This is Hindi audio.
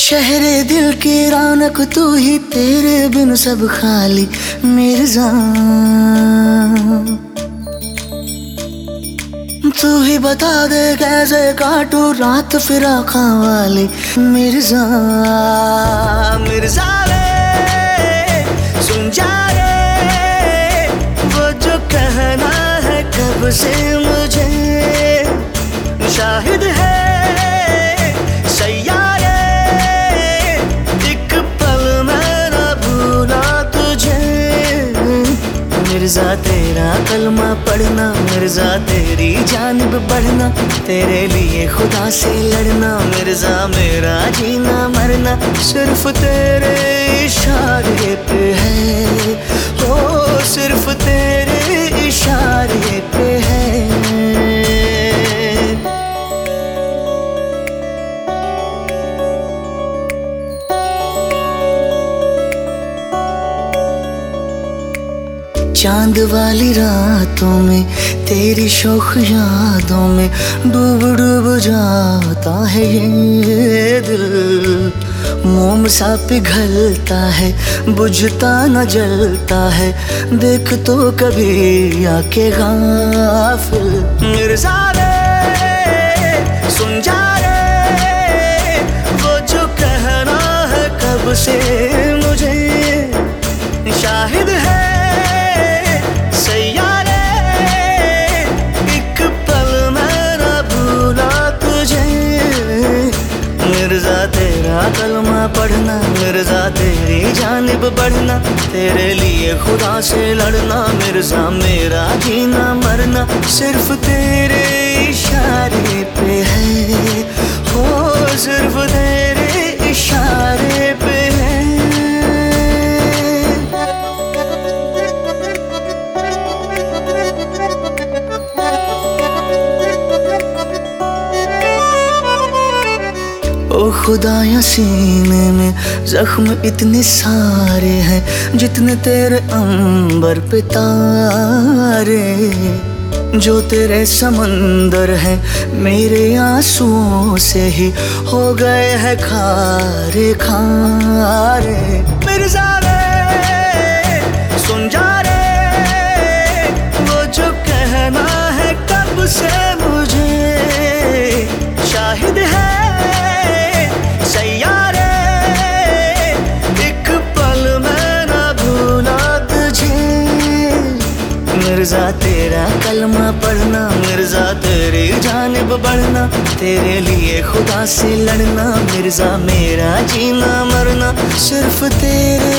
शहरे दिल की रौनक तू ही, तेरे बिन सब खाली मिर्जा। तू ही बता दे कैसे काटू रात फिराका वाली मिर्जा। मिर्जा रे सुन जा रे, वो जो कहना है कब से मुझे, शाहिद है सैयारे, एक पल मैं न भूला तुझे। मिर्जा तेरा कलमा पढ़ना, मिर्जा तेरी जानिब बढ़ना, तेरे लिए खुदा से लड़ना, मिर्जा मेरा जीना मरना सिर्फ तेरे इशारे पे है। ओ सिर्फ तेरे इशारे पे है। चांद वाली रातों में तेरी शौक यादों में डूब डूब जाता है ये दिल। मोम सा पिघलता है बुझता न जलता है, देख तो कभी आके गाफिल। मिर्जा रे सुन जा रे, वो जो कहना है कब से मुझे, शाहिद है मिर्जा तेरा कलमा पढ़ना, मिर्जा तेरी जानिब बढ़ना, तेरे लिए खुदा से लड़ना, मिर्जा मेरा जीना मरना सिर्फ तेरे इशारे पे है। हो सिर्फ तेरे इशारे पे है। ओ खुदाया सीने में जख्म इतने सारे हैं, जितने तेरे अंबर पे तारे। जो तेरे समंदर हैं मेरे आंसुओं से ही हो गए हैं खारे खारे। मिर्जा रे सुन जा रे, वो जो कहना है कब से मुझे, शाहिद है सैयारे, एक पल मैं न भूला तुझे। मिर्जा तेरा कलमा पढ़ना, मिर्जा तेरी जानिब बढ़ना, तेरे लिए खुदा से लड़ना, मिर्जा मेरा जीना मरना सिर्फ तेरे